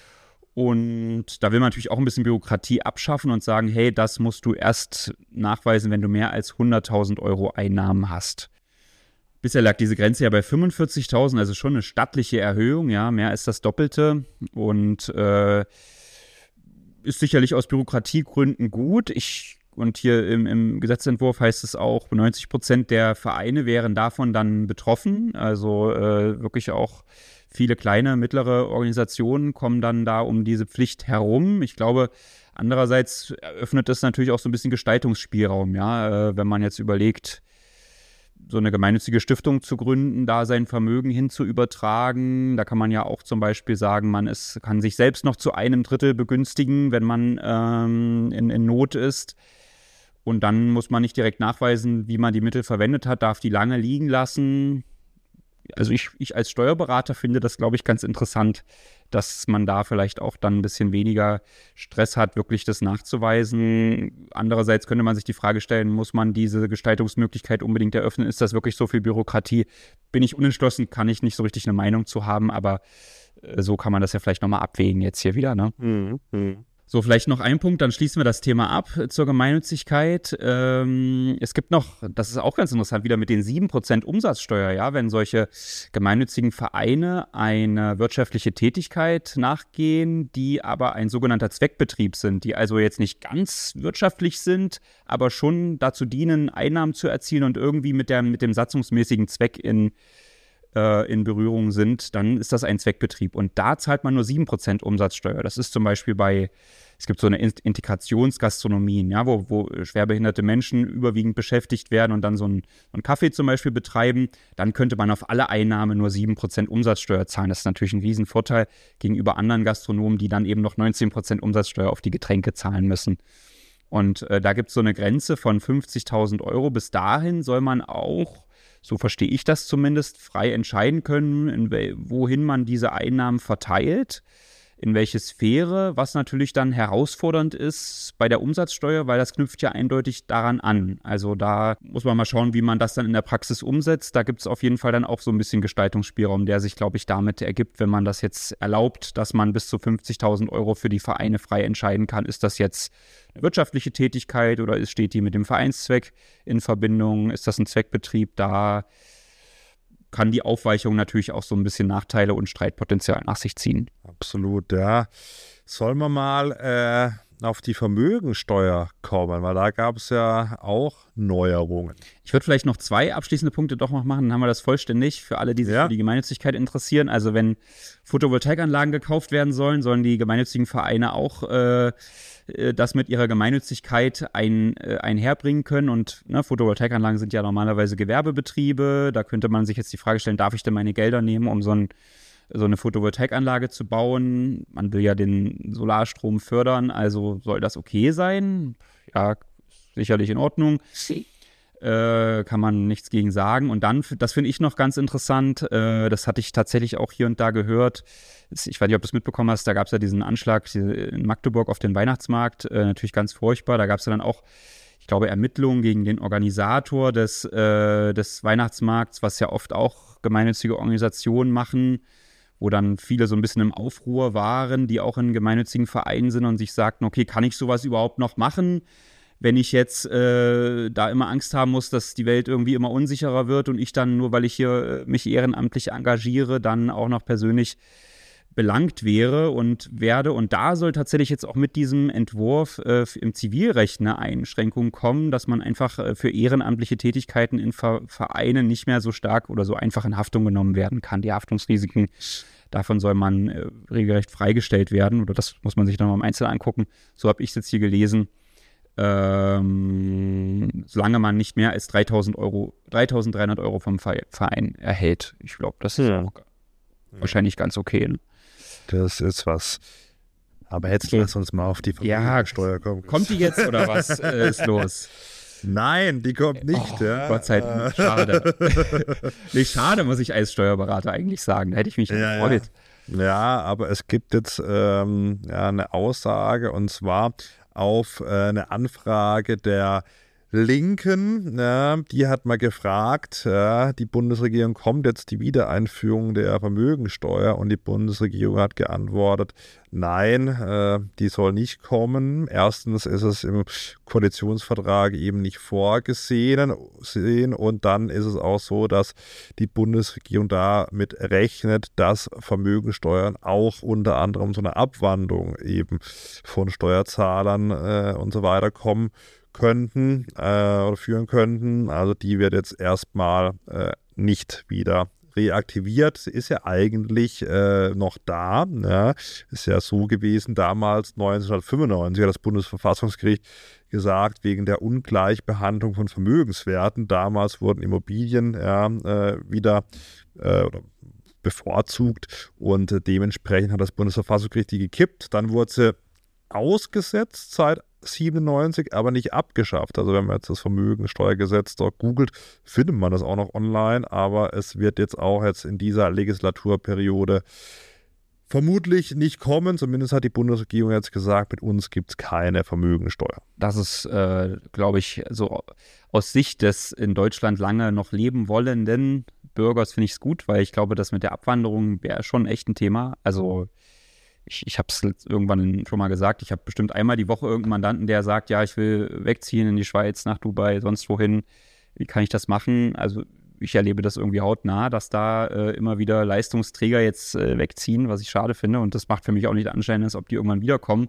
Und da will man natürlich auch ein bisschen Bürokratie abschaffen und sagen, hey, das musst du erst nachweisen, wenn du mehr als hunderttausend Euro Einnahmen hast. Bisher lag diese Grenze ja bei fünfundvierzigtausend, also schon eine stattliche Erhöhung, ja, mehr als das Doppelte und äh, ist sicherlich aus Bürokratiegründen gut. Ich Und hier im, im Gesetzentwurf heißt es auch, neunzig Prozent der Vereine wären davon dann betroffen. Also äh, wirklich auch viele kleine, mittlere Organisationen kommen dann da um diese Pflicht herum. Ich glaube, andererseits eröffnet das natürlich auch so ein bisschen Gestaltungsspielraum, ja, äh, wenn man jetzt überlegt, so eine gemeinnützige Stiftung zu gründen, da sein Vermögen hin zu übertragen. Da kann man ja auch zum Beispiel sagen, man ist, kann sich selbst noch zu einem Drittel begünstigen, wenn man ähm, in, in Not ist. Und dann muss man nicht direkt nachweisen, wie man die Mittel verwendet hat, darf die lange liegen lassen. Also ich, ich als Steuerberater finde das, glaube ich, ganz interessant, dass man da vielleicht auch dann ein bisschen weniger Stress hat, wirklich das nachzuweisen. Andererseits könnte man sich die Frage stellen, muss man diese Gestaltungsmöglichkeit unbedingt eröffnen? Ist das wirklich so viel Bürokratie? Bin ich unentschlossen, kann ich nicht so richtig eine Meinung zu haben, aber So kann man das ja vielleicht nochmal abwägen jetzt hier wieder, ne? Mhm. Mhm. So, vielleicht noch ein Punkt, dann schließen wir das Thema ab zur Gemeinnützigkeit. Ähm, es gibt noch, das ist auch ganz interessant, wieder mit den sieben Prozent Umsatzsteuer, ja, wenn solche gemeinnützigen Vereine eine wirtschaftliche Tätigkeit nachgehen, die aber ein sogenannter Zweckbetrieb sind, die also jetzt nicht ganz wirtschaftlich sind, aber schon dazu dienen, Einnahmen zu erzielen und irgendwie mit, der, mit dem satzungsmäßigen Zweck in in Berührung sind, dann ist das ein Zweckbetrieb. Und da zahlt man nur sieben Prozent Umsatzsteuer. Das ist zum Beispiel bei, es gibt so eine Integrationsgastronomien, ja, wo, wo schwerbehinderte Menschen überwiegend beschäftigt werden und dann so einen, einen Kaffee zum Beispiel betreiben. Dann könnte man auf alle Einnahmen nur sieben Prozent Umsatzsteuer zahlen. Das ist natürlich ein Riesenvorteil gegenüber anderen Gastronomen, die dann eben noch neunzehn Prozent Umsatzsteuer auf die Getränke zahlen müssen. Und äh, da gibt es so eine Grenze von fünfzigtausend Euro. Bis dahin soll man auch, so verstehe ich das zumindest, frei entscheiden können, in wel- wohin man diese Einnahmen verteilt, in welche Sphäre, was natürlich dann herausfordernd ist bei der Umsatzsteuer, weil das knüpft ja eindeutig daran an. Also da muss man mal schauen, wie man das dann in der Praxis umsetzt. Da gibt es auf jeden Fall dann auch so ein bisschen Gestaltungsspielraum, der sich, glaube ich, damit ergibt, wenn man das jetzt erlaubt, dass man bis zu fünfzigtausend Euro für die Vereine frei entscheiden kann. Ist das jetzt eine wirtschaftliche Tätigkeit oder ist, steht die mit dem Vereinszweck in Verbindung? Ist das ein Zweckbetrieb? Da kann die Aufweichung natürlich auch so ein bisschen Nachteile und Streitpotenzial nach sich ziehen. Absolut, ja. Sollen wir mal äh, auf die Vermögensteuer kommen, weil da gab es ja auch Neuerungen. Ich würde vielleicht noch zwei abschließende Punkte doch noch machen, dann haben wir das vollständig für alle, die sich Ja. für die Gemeinnützigkeit interessieren. Also wenn Photovoltaikanlagen gekauft werden sollen, sollen die gemeinnützigen Vereine auch äh, das mit ihrer Gemeinnützigkeit ein, äh, einherbringen können. Und ne, Photovoltaikanlagen sind ja normalerweise Gewerbebetriebe. Da könnte man sich jetzt die Frage stellen, darf ich denn meine Gelder nehmen, um so, ein, so eine Photovoltaikanlage zu bauen? Man will ja den Solarstrom fördern, also soll das okay sein? Ja, sicherlich in Ordnung. Äh, kann man nichts gegen sagen. Und dann, das finde ich noch ganz interessant, äh, das hatte ich tatsächlich auch hier und da gehört. Ich weiß nicht, ob du es mitbekommen hast, da gab es ja diesen Anschlag in Magdeburg auf den Weihnachtsmarkt, äh, natürlich ganz furchtbar. Da gab es ja dann auch, ich glaube, Ermittlungen gegen den Organisator des, äh, des Weihnachtsmarkts, was ja oft auch gemeinnützige Organisationen machen, wo dann viele so ein bisschen im Aufruhr waren, die auch in gemeinnützigen Vereinen sind und sich sagten, okay, kann ich sowas überhaupt noch machen? Wenn ich jetzt äh, da immer Angst haben muss, dass die Welt irgendwie immer unsicherer wird und ich dann, nur weil ich hier äh, mich ehrenamtlich engagiere, dann auch noch persönlich belangt wäre und werde. Und da soll tatsächlich jetzt auch mit diesem Entwurf äh, im Zivilrecht eine Einschränkung kommen, dass man einfach äh, für ehrenamtliche Tätigkeiten in Ver- Vereinen nicht mehr so stark oder so einfach in Haftung genommen werden kann. Die Haftungsrisiken, davon soll man äh, regelrecht freigestellt werden. Oder das muss man sich dann mal im Einzelnen angucken. So habe ich es jetzt hier gelesen. Ähm, solange man nicht mehr als dreitausend Euro, dreitausenddreihundert Euro vom Verein erhält. Ich glaube, das ist Ja. auch wahrscheinlich ganz okay. Ne? Das ist was. Aber jetzt Okay. lass uns mal auf die Ja, Vermögensteuer kommen. Kommt die jetzt oder was äh, ist los? Nein, die kommt nicht. Oh, ja. Gott sei Dank, schade. Nee, schade, muss ich als Steuerberater eigentlich sagen. Da hätte ich mich Ja, gefreut. Ja. ja, aber es gibt jetzt ähm, ja, eine Aussage und zwar auf äh, eine Anfrage der Linken, ja, die hat mal gefragt, ja, die Bundesregierung, kommt jetzt die Wiedereinführung der Vermögensteuer, und die Bundesregierung hat geantwortet, nein, äh, die soll nicht kommen. Erstens ist es im Koalitionsvertrag eben nicht vorgesehen sehen, und dann ist es auch so, dass die Bundesregierung damit rechnet, dass Vermögensteuern auch unter anderem so eine Abwandlung eben von Steuerzahlern äh, und so weiter kommen könnten äh, oder führen könnten. Also die wird jetzt erstmal äh, nicht wieder reaktiviert. Sie ist ja eigentlich äh, noch da. Ja. Ist ja so gewesen, damals neunzehnhundertfünfundneunzig hat das Bundesverfassungsgericht gesagt, wegen der Ungleichbehandlung von Vermögenswerten. Damals wurden Immobilien ja, äh, wieder äh, oder bevorzugt, und äh, dementsprechend hat das Bundesverfassungsgericht die gekippt. Dann wurde sie ausgesetzt seit siebenundneunzig, aber nicht abgeschafft. Also wenn man jetzt das Vermögensteuergesetz dort googelt, findet man das auch noch online, aber es wird jetzt auch jetzt in dieser Legislaturperiode vermutlich nicht kommen. Zumindest hat die Bundesregierung jetzt gesagt, mit uns gibt es keine Vermögensteuer. Das ist, äh, glaube ich, so aus Sicht des in Deutschland lange noch leben wollenden Bürgers finde ich es gut, weil ich glaube, das mit der Abwanderung wäre schon echt ein Thema. Also ich, ich habe es irgendwann schon mal gesagt, ich habe bestimmt einmal die Woche irgendeinen Mandanten, der sagt, ja, ich will wegziehen in die Schweiz, nach Dubai, sonst wohin. Wie kann ich das machen? Also ich erlebe das irgendwie hautnah, dass da äh, immer wieder Leistungsträger jetzt äh, wegziehen, was ich schade finde. Und das macht für mich auch nicht Anschein, als ob die irgendwann wiederkommen.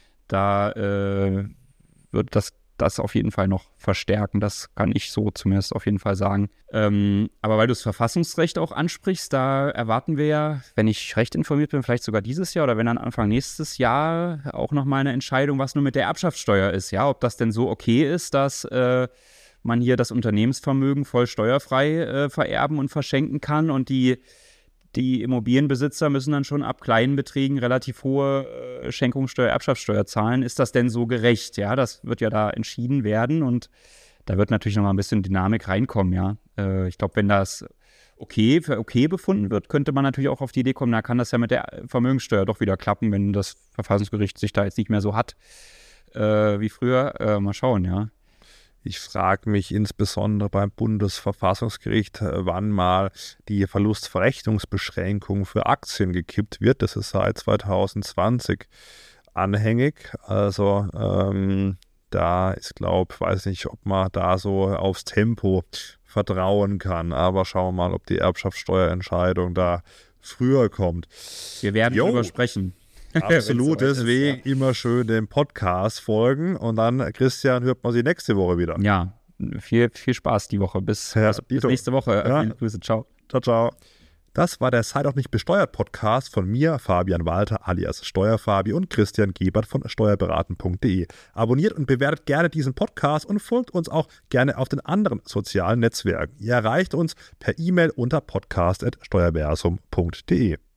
Da äh, wird das das auf jeden Fall noch verstärken. Das kann ich so zumindest auf jeden Fall sagen. Ähm, aber weil du das Verfassungsrecht auch ansprichst, da erwarten wir ja, wenn ich recht informiert bin, vielleicht sogar dieses Jahr oder wenn dann Anfang nächstes Jahr auch nochmal eine Entscheidung, was nur mit der Erbschaftssteuer ist. Ja, ob das denn so okay ist, dass äh, man hier das Unternehmensvermögen voll steuerfrei äh, vererben und verschenken kann und die Die Immobilienbesitzer müssen dann schon ab kleinen Beträgen relativ hohe äh, Schenkungssteuer, Erbschaftssteuer zahlen. Ist das denn so gerecht? Ja, das wird ja da entschieden werden und da wird natürlich noch mal ein bisschen Dynamik reinkommen, ja. Äh, ich glaube, wenn das okay für okay befunden wird, könnte man natürlich auch auf die Idee kommen, da kann das ja mit der Vermögenssteuer doch wieder klappen, wenn das Verfassungsgericht sich da jetzt nicht mehr so hat äh, wie früher. Äh, mal schauen, ja. Ich frage mich insbesondere beim Bundesverfassungsgericht, wann mal die Verlustverrechnungsbeschränkung für Aktien gekippt wird. Das ist seit zwanzig zwanzig anhängig. Also ähm, da ist, glaube ich, weiß nicht, ob man da so aufs Tempo vertrauen kann. Aber schauen wir mal, ob die Erbschaftssteuerentscheidung da früher kommt. Wir werden Jo. drüber sprechen. Absolut, Wenn's soweit deswegen ist, ja. immer schön den Podcast folgen und dann, Christian, hört man sie nächste Woche wieder. Ja, viel, viel Spaß die Woche. Bis, Ja, bis, bis Dito. nächste Woche. Ja. Viele Grüße, ciao. Ciao, ciao. Das war der Sei doch nicht besteuert Podcast von mir, Fabian Walter alias Steuerfabi und Christian Gebert von steuerberaten punkt de. Abonniert und bewertet gerne diesen Podcast und folgt uns auch gerne auf den anderen sozialen Netzwerken. Ihr erreicht uns per E-Mail unter podcast at steuerversum punkt de.